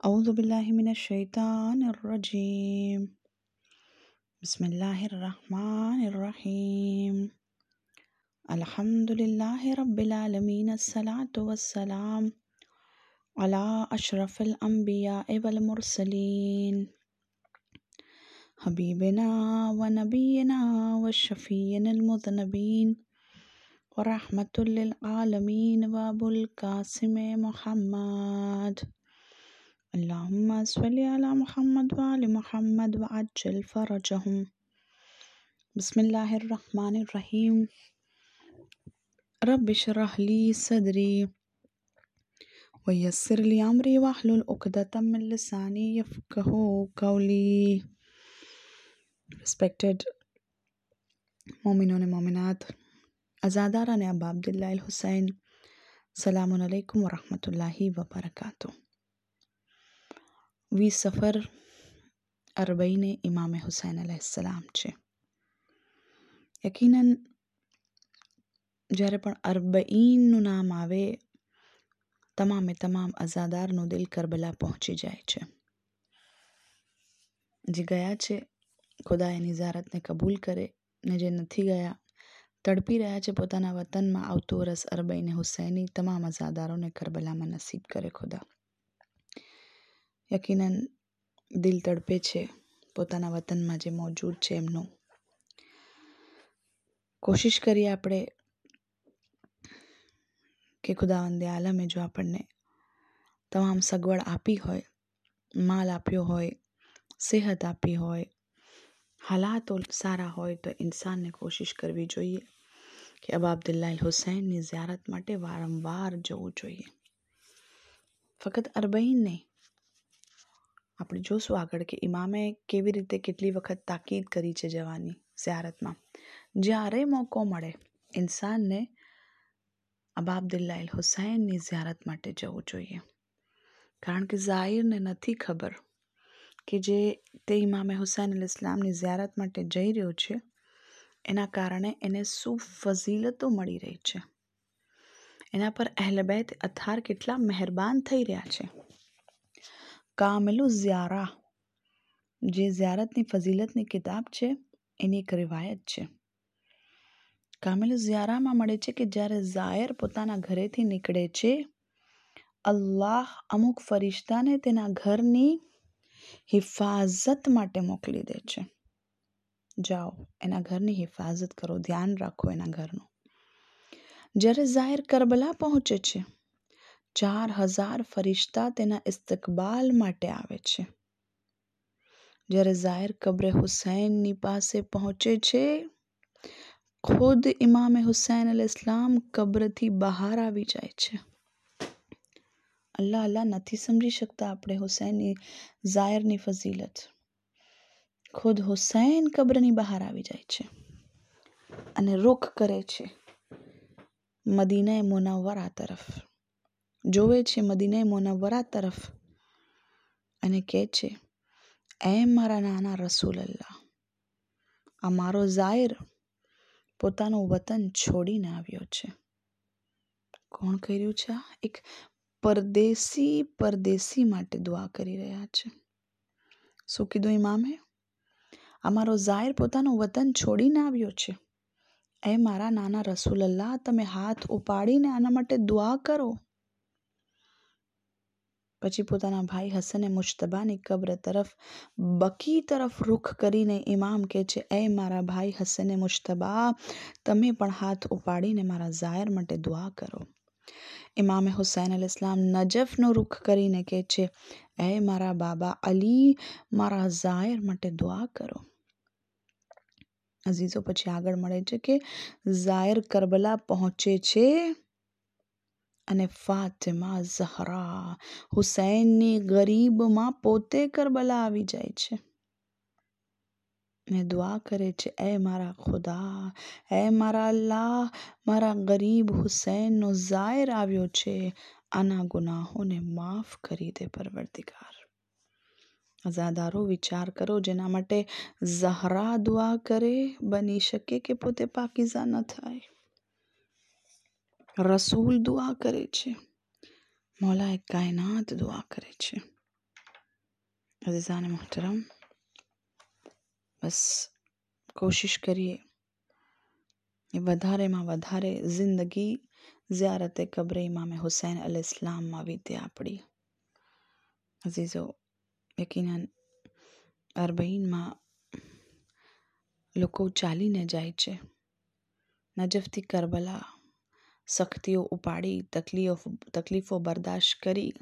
أعوذ بالله من الشيطان الرجيم بسم الله الرحمن الرحيم الحمد لله رب العالمين الصلاة والسلام على أشرف الأنبياء والمرسلين حبيبنا ونبينا والشفينا المذنبين ورحمة للعالمين وأبو القاسم محمد اللهم صل على محمد وآل محمد وعجل فرجهم بسم الله الرحمن الرحيم رب اشرح لي صدري ويسر لي أمري واحلل عقدة من لساني يفقهوا قولي. Respected मोमिनों मोमिनात अज़ादारा ने अबा अब्दुल्लाह हुसैन सलामुन अलैकुम व रहमतुल्लाहि व बरकातुहू. વી સફર અરબઈને ઇમામે હુસૈન અલૈહિસ્સલામ છે. યકીનન જ્યારે પણ અરબઈનનું નામ આવે તમામે તમામ અઝાદારનું દિલ કરબલા પહોંચી જાય છે. જે ગયા છે ખુદા એની ઝિયારતને કબૂલ કરે ને જે નથી ગયા તડપી રહ્યા છે પોતાના વતનમાં આવતું વરસ અરબઈને હુસૈની તમામ અઝાદારોને કરબલામાં નસીબ કરે ખુદા. યકીનન દિલ તડપે છે પોતાના વતનમાં જે મોજૂદ છે એમનું. કોશિશ કરીએ આપણે કે ખુદાવંદે આલમે જો આપણને તમામ સગવડ આપી હોય, માલ આપ્યો હોય, સેહત આપી હોય, હાલાતો સારા હોય તો ઇન્સાનને કોશિશ કરવી જોઈએ કે અબા અબ્દુલ્લાહ હુસૈનની ઝિયારત માટે વારંવાર જવું જોઈએ. ફક્ત અરબઈન નહીં, આપણે જોશું આગળ કે ઇમામે કેવી રીતે કેટલી વખત તાકીદ કરી છે જવાની ઝિયારતમાં. જ્યારે મોકો મળે ઇન્સાનને અબા અબ્દુલ્લાહ હુસૈનની ઝિયારત માટે જવું જોઈએ. કારણ કે ઝાહિરને નથી ખબર કે જે તે ઇમામે હુસૈન અલૈહિસ્સલામની ઝિયારત માટે જઈ રહ્યો છે એના કારણે એને શું ફઝીલતો મળી રહી છે, એના પર અહલે બેત અથાર કેટલા મહેરબાન થઈ રહ્યા છે. કામિલુ ઝિયારા જે ઝિયારતની ફઝીલતની કિતાબ છે એની એક રિવાયત છે. કામિલુ ઝિયારામાં મળે છે કે જ્યારે ઝાયર પોતાના ઘરેથી નીકળે છે અલ્લાહ અમુક ફરિશ્તાને તેના ઘરની હિફાઝત માટે મોકલી દે છે. જાઓ એના ઘરની હિફાઝત કરો, ધ્યાન રાખો એના ઘરનું. જ્યારે ઝાયર કરબલા પહોંચે છે 4000 ફરિશ્તા તેના ઇસ્તકબાલ માટે આવે છે. જ્યારે ઝાયર કબ્ર હુસૈનની પાસે પહોંચે છે ખુદ ઇમામે હુસૈન અલૈહિસ્સલામ કબ્રથી બહાર આવી જાય છે. અલ્લાહ અલ્લાહ નથી સમજી શકતા આપણે હુસૈનની ઝાયરની ફઝીલત. ખુદ હુસૈન કબ્રની બહાર આવી જાય છે અને રૂખ કરે છે મદીના મુનવ્વરા તરફ, જોવે છે મદીના મુનવ્વરા તરફ અને કહે છે એ મારા નાના રસૂલ અલ્લાહ, આ મારો ઝાયર પોતાનું વતન છોડીને આવ્યો છે. કોણ કર્યું છે? એક પરદેશી માટે દુઆ કરી રહ્યા છે. શું કીધું ઇમામે? અમારો ઝાયર પોતાનું વતન છોડીને આવ્યો છે. એ મારા નાના રસૂલ અલ્લાહ, તમે હાથ ઉપાડીને આના માટે દુઆ કરો. પછી પોતાના ભાઈ હસને મુજતબાની કબ્ર તરફ બકી તરફ રૂખ કરીને ઇમામ કહે છે એ મારા ભાઈ હસને મુજતબા, તમે પણ હાથ ઉપાડીને મારા ઝાયર માટે દુઆ કરો. ઇમામે હુસૈન અલૈહિસ્સલામ નજફનો રૂખ કરીને કહે છે એ મારા બાબા અલી, મારા ઝાયર માટે દુઆ કરો. અઝીઝો પછી આગળ મળે છે કે ઝાયર કરબલા પહોંચે છે અને ફાતિમા ઝહરા હુસૈનની ગરીબમાં પોતે કરબલા આવી જાય છે ને દુઆ કરે છે એ મારા ખુદા, એ મારા અલ્લાહ, મારા ગરીબ હુસૈનનો ઝાયર આવ્યો છે, આના ગુનાહોને માફ કરી દે પરવરદિગાર. અઝાદારો વિચાર કરો, જેના માટે ઝહરા દુઆ કરે બની શકે કે પોતે પાકીઝા ન થાય. રસૂલ દુઆ કરે છે, મૌલાએ કાયનાત દુઆ કરે છે. અઝીઝાન મોહતરમ, બસ કોશિશ કરીએ એ વધારેમાં વધારે જિંદગી ઝિયારતે કબ્ર ઇમામ હુસૈન અલૈહિસ્સલામમાં વીતે આપણી. અઝીઝો, યકીનન અરબઈનમાં લોકો ચાલીને જાય છે. નજફથી કરબલા સખ્તીઓ ઉપાડી, તકલીફો બરદાશ્ત કરી,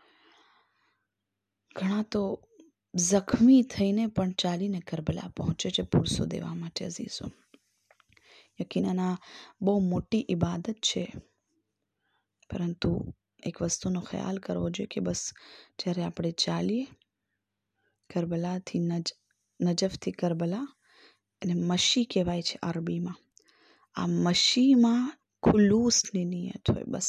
ઘણા તો જખમી થઈને પણ ચાલીને કરબલા પહોંચે છે પુરસો દેવા માટે. અઝીઝો, યકીનન આ બહુ મોટી ઇબાદત છે, પરંતુ એક વસ્તુનો ખ્યાલ કરવો જોઈએ કે બસ જ્યારે આપણે ચાલીએ કરબલાથી નજફથી કરબલા, અને મશી કહેવાય છે અરબીમાં, આ મશીમાં ખુલૂસની નિયત હોય. બસ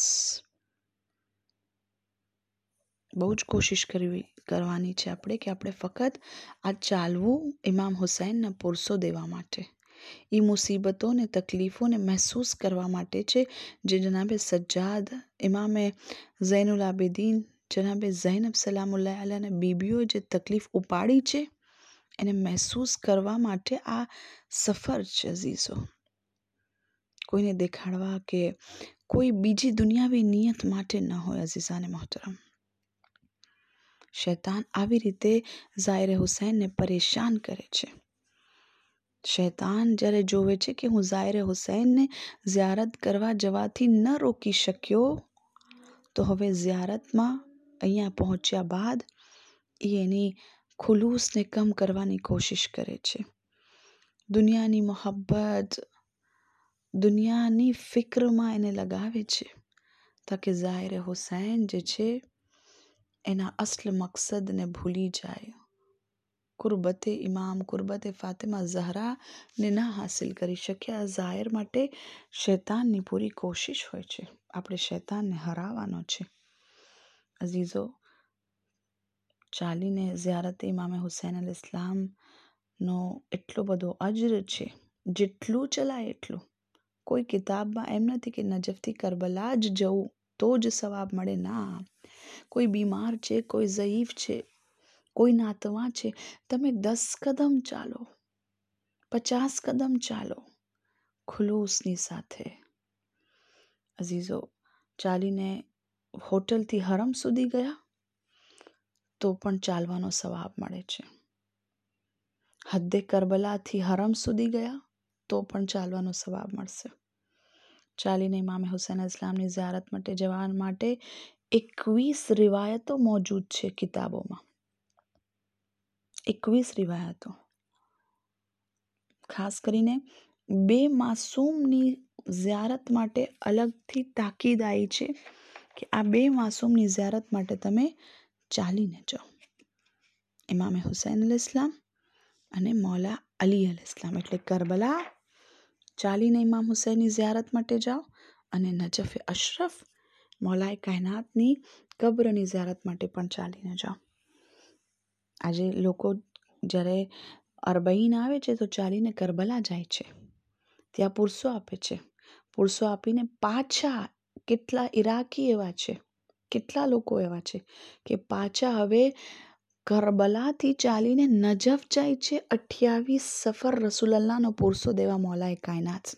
બહુ જ કોશિશ કરવાની છે આપણે કે આપણે ફક્ત આ ચાલવું ઇમામ હુસૈનના પુરસો દેવા માટે, એ મુસીબતોને તકલીફોને મહેસૂસ કરવા માટે છે જે જનાબે સજ્જાદ, ઇમામે ઝૈનુલ આબિદીન, જનાબે ઝૈનબ સલામુલ્લાહ અલૈહાને બીબીઓએ જે તકલીફ ઉપાડી છે એને મહેસૂસ કરવા માટે આ સફર છે. અઝીઝો, કોઈને દેખાડવા કે કોઈ બીજી દુનિયાવી નિયત માટે ન હોય. અઝીઝાને મોહતરમ, શૈતાન આવી રીતે ઝાયરે હુસૈનને પરેશાન કરે છે. શૈતાન જ્યારે જોવે છે કે હું ઝાયરે હુસૈનને ઝિયારત કરવા જવાથી ન રોકી શક્યો, તો હવે ઝિયારતમાં અહીંયા પહોંચ્યા બાદ એની ખુલૂસને કમ કરવાની કોશિશ કરે છે. દુનિયાની મોહબ્બત, દુનિયાની ફિક્રમાં એને લગાવે છે તાકે ઝાયરે હુસૈન જે છે એના અસલ મકસદને ભૂલી જાય, કુરબતે ઇમામ, કુરબતે ફાતિમા ઝહરાને ના હાસિલ કરી શક્યા. ઝાયર માટે શૈતાનની પૂરી કોશિશ હોય છે, આપણે શૈતાનને હરાવવાનો છે. અઝીઝો, ચાલીને ઝિયારતે ઇમામે હુસૈન અલૈહિસ્સલામનો એટલો બધો અજર છે, જેટલું ચલાય એટલું. કોઈ કિતાબમાં એમ નથી કે નજફથી કરબલા જ જવું તો જ સવાબ મળે. ના, કોઈ બીમાર છે, કોઈ ઝયીફ છે, કોઈ નાતવા છે, તમે 10 કદમ ચાલો, 50 કદમ ચાલો ખુલૂસની સાથે. અઝીઝો, ચાલીને હોટલથી હરમ સુધી ગયા તો પણ ચાલવાનો સવાબ મળે છે. હદ્દે કરબલાથી હરમ સુધી ગયા તો પણ ચાલવાનો સવાબ મળશે. ચાલીને ઇમામે હુસૈન અલૈહિસ્સલામની ઝિયારત માટે જવા માટે 21 રિવાયતો મોજૂદ છે કિતાબોમાં. 21 રિવાયતો. ખાસ કરીને 2 માસૂમની ઝિયારત માટે અલગથી તાકીદ આવી છે કે આ 2 માસૂમની ઝિયારત માટે તમે ચાલીને જાઓ. ઇમામે હુસૈન અલૈહિસ્સલામ અને મૌલા અલી અલૈહિસ્સલામ, એટલે કરબલા ચાલીને ઇમામ હુસૈનની ઝિયારત માટે જાઓ, અને નજફ અશરફ મૌલાએ કાયનાતની કબ્રની ઝિયારત માટે પણ ચાલીને જાઓ. આજે લોકો જ્યારે અરબઈન આવે છે તો ચાલીને કરબલા જાય છે, ત્યાં પુરસો આપે છે. પુરસો આપીને પાછા કેટલા ઈરાકી એવા છે, કેટલા લોકો એવા છે કે પાછા હવે કરબલાથી ચાલીને નજફ જાય છે 28 સફર રસૂલલ્લાહનો પુરસો દેવા મૌલાએ કાયનાતને.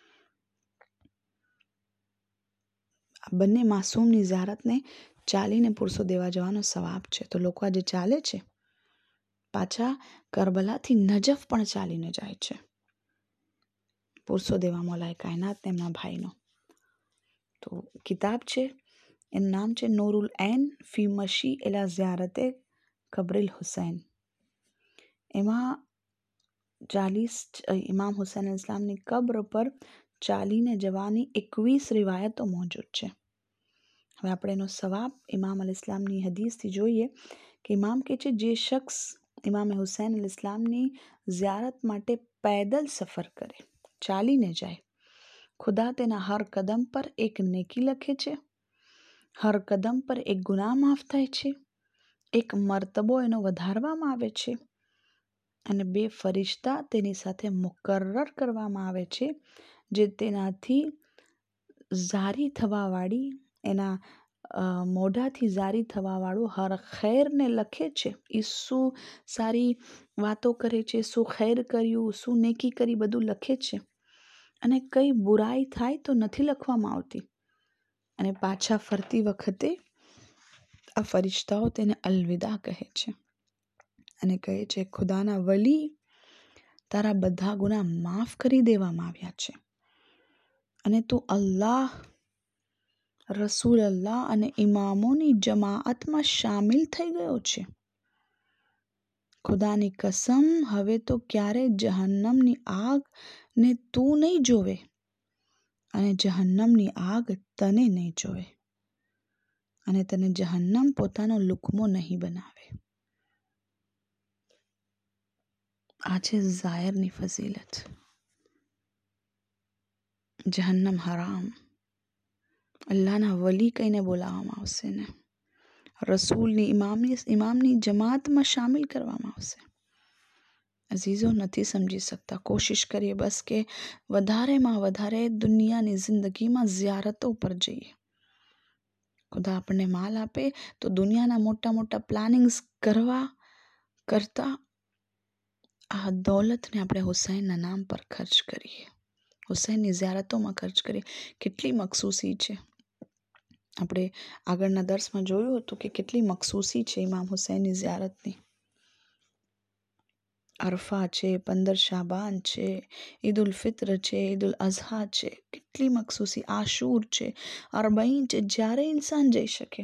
આ બંને માસૂમની ઝિયારતને ચાલીને પુરસો દેવા જવાનો સવાબ છે. તો લોકો આજે ચાલે છે, પાછા કરબલાથી નજફ પણ ચાલીને જાય છે પુરસો દેવા મૌલાએ કાયનાતને એમના ભાઈનો. તો કિતાબ છે, એનું નામ છે નૂરુલ ઐન ફી મશી ઇલા ઝિયારતે કબ્રિલ હુસૈન. એમાં 40 ઇમામ હુસૈન અલૈહિસ્સલામની કબ્ર પર ચાલીને જવાની 21 રિવાયતો મોજૂદ છે. હવે આપણે એનો સવાબ ઇમામ અલૈહિસ્સલામની હદીસથી જોઈએ કે ઇમામ કહે છે, જે શખ્સ ઇમામ હુસૈન અલૈહિસ્સલામની ઝિયારત માટે પૈદલ સફર કરે, ચાલીને જાય, ખુદા તેના હર કદમ પર એક નેકી લખે છે, હર કદમ પર એક ગુનાહ માફ થાય છે, એક મર્તબો એનો વધારવામાં આવે છે, અને 2 ફરિશ્તા તેની સાથે મુકર્રર કરવામાં આવે છે જે તેનાથી જારી થવાવાળી એના મોઢાથી જારી થવાવાળું હર ખૈરને લખે છે. એ શું સારી વાતો કરે છે, શું ખૈર કર્યું, શું નેકી કરી, બધું લખે છે. અને કઈ બુરાઈ થાય તો નથી લખવામાં આવતી. અને પાછા ફરતી વખતે આ ફરિશ્તાઓ તેને અલવિદા કહે છે અને કહે છે, ખુદાના વલી, તારા બધા ગુનાહ માફ કરી દેવામાં આવ્યા છે અને તું અલ્લાહ, રસૂલ અલ્લાહ અને ઇમામોની જમાઅતમાં શામિલ થઈ ગયો છે. ખુદાની કસમ, હવે તો ક્યારે જહન્નમની આગ ને તું નહીં જોવે અને જહન્નમની આગ તને નહીં જોવે અને તને જહન્નમ પોતાનો લુકમો નહીં બનાવે. આ છે ઝાયરની ફઝીલત. જહન્નમ હરામ, અલ્લાહના વલી કહીને બોલાવવામાં આવશે ને રસૂલની ઇમામની જમાતમાં શામિલ કરવામાં આવશે. અઝીઝો, નથી સમજી શકતા. કોશિશ કરીએ બસ કે વધારેમાં વધારે દુનિયાની જિંદગીમાં ઝિયારતો પર જઈએ. ખુદા આપણને માલ આપે તો દુનિયાના મોટા મોટા પ્લાનિંગ્સ કરતા આ દૌલતને આપણે હુસૈનના નામ પર ખર્ચ કરીએ, હુસૈનની ઝિયારતોમાં ખર્ચ કરીએ. કેટલી મખસૂસી છે. આપણે આગળના દર્સમાં જોયું હતું કે કેટલી મખસૂસી છે ઇમામ હુસૈનની ઝિયારતની. અરફા છે, 15 શાબાન છે, ઈદ ઉલ ફિત્ર છે, ઈદ ઉલ અઝહા છે, કેટલી મખસૂસી, આશૂર છે, અરબઈન છે, જ્યારે ઇન્સાન જઈ શકે.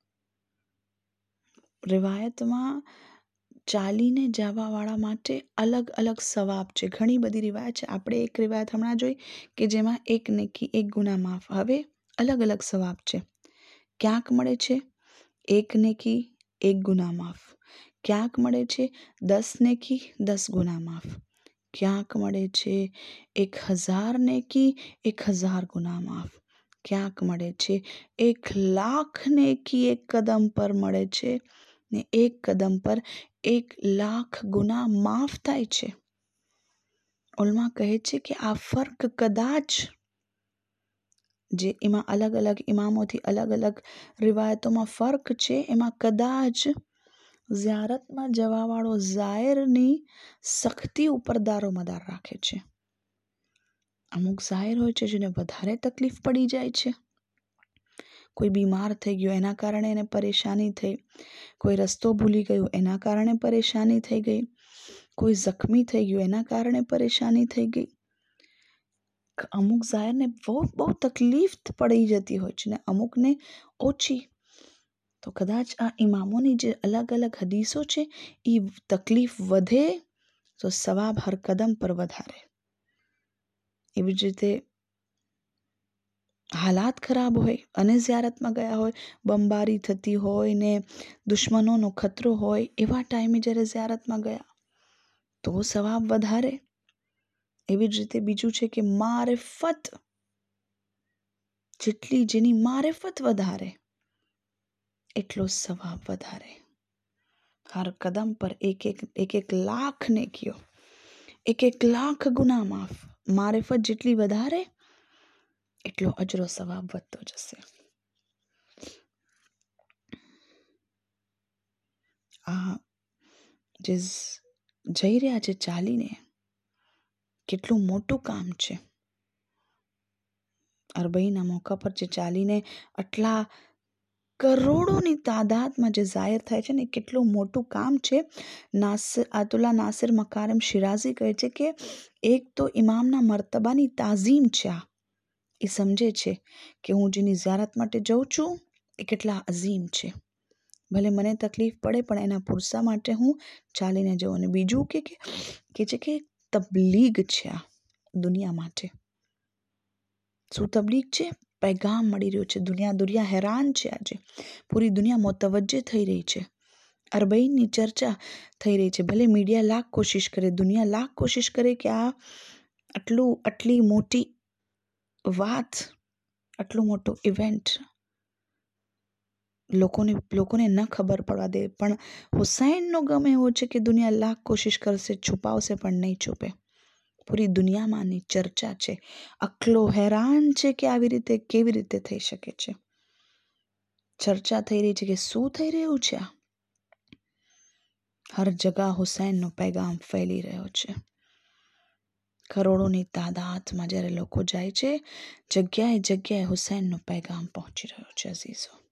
રિવાયતમાં ચાલીને જવાવાળા માટે અલગ અલગ સવાબ છે. ઘણી બધી રિવાયત છે. આપણે એક રિવાયત હમણાં જોઈ કે જેમાં એક નેકી, એક ગુનાહ માફ. હવે અલગ અલગ સવાબ છે. ક્યાંક મળે છે 1 નેકી 1 ગુનાહ માફ, ક્યાંક મળે છે 10 નેકી 10 ગુનાહ માફ, ક્યાંક મળે છે 1000 નેકી 1000 ગુનાહ માફ, ક્યાંક મળે છે 1,00,000 નેકી એક કદમ પર મળે છે ને એક કદમ પર 1,00,000 ગુનાહ માફ થાય છે. ઉલમા કહે છે કે આ ફર્ક કદાચ જે એમાં અલગ અલગ ઇમામોથી અલગ અલગ રિવાયતોમાં ફર્ક છે, એમાં કદાચ ઝિયારતમાં જવાવાળો ઝાયરની સખ્તી ઉપર દારોમદાર રાખે છે. અમુક ઝાયર હોય છે જેને વધારે તકલીફ પડી જાય છે. કોઈ બીમાર થઈ ગયો એના કારણે એને પરેશાની થઈ, કોઈ રસ્તો ભૂલી ગયું એના કારણે પરેશાની થઈ ગઈ, કોઈ જખ્મી થઈ ગયું એના કારણે પરેશાની થઈ ગઈ. અમુક ઝાયરને બહુ તકલીફ પડી જતી હોય છે ને અમુકને ઓછી. તો કદાચ આ ઇમામોની જે અલગ અલગ હદીસો છે એ તકલીફ વધે તો સવાબ હર કદમ પર વધારે. એવી જ રીતે હાલાત ખરાબ હોય અને ઝિયારતમાં ગયા હોય, બમબારી થતી હોય ને દુશ્મનોનો ખતરો હોય, એવા ટાઈમે જ્યારે ઝિયારતમાં ગયા તો સવાબ વધારે. એવી જ રીતે બીજું છે કે મારિફત, જેટલી જેની મારિફત વધારે એટલો સવાબ વધારે. હર કદમ પર એક લાખ નેકીઓ, 1,00,000 ગુનાહ માફ. મારિફત જેટલી વધારે એટલો અજરો સવાબ વધતો જશે. આ જે જઈ રહ્યા છે ચાલીને, કેટલું મોટું કામ છે. અરબઈના મોકા પર જે ચાલીને આટલા કરોડોની તાદાદમાં જે ઝાયર થાય છે ને, કેટલું મોટું કામ છે. આતુલ્લા નાસિર મકારમ શિરાઝી કહે છે કે એક તો ઇમામના મર્તબાની તાઝીમ છે. એ સમજે છે કે હું જેની ઝિયારત માટે જઉં છું એ કેટલા અઝીમ છે. ભલે મને તકલીફ પડે પણ એના પુરસા માટે હું ચાલીને જઉં. અને બીજું કે છે કે તબલીગ છે આ દુનિયા માટે. શું તબલીગ છે? પૈગામ મળી રહ્યો છે. દુનિયા હેરાન છે. આજે પૂરી દુનિયા મુતવજ્જે થઈ રહી છે. અરબઈનની ચર્ચા થઈ રહી છે. ભલે મીડિયા લાખ કોશિશ કરે, દુનિયા લાખ કોશિશ કરે કે આ આટલી મોટી વાત, આટલું મોટું ઇવેન્ટ લોકોને ન ખબર પડવા દે, પણ હુસૈનનો ગમ એવો છે કે દુનિયા લાખ કોશિશ કરશે, છુપાવશે પણ નહીં છુપે. પૂરી દુનિયામાંની ચર્ચા છે. અકલો હેરાન છે કે આવી રીતે કેવી રીતે થઈ શકે છે. ચર્ચા થઈ રહી છે કે શું થઈ રહ્યું છે. હર જગા હુસૈનનો પેગામ ફેલી રહ્યો છે. કરોડોની તાદાદમાં જ્યારે લોકો જાય છે, જગ્યાએ જગ્યાએ હુસૈનનો પેગામ પહોંચી રહ્યો છે. અઝીઝો,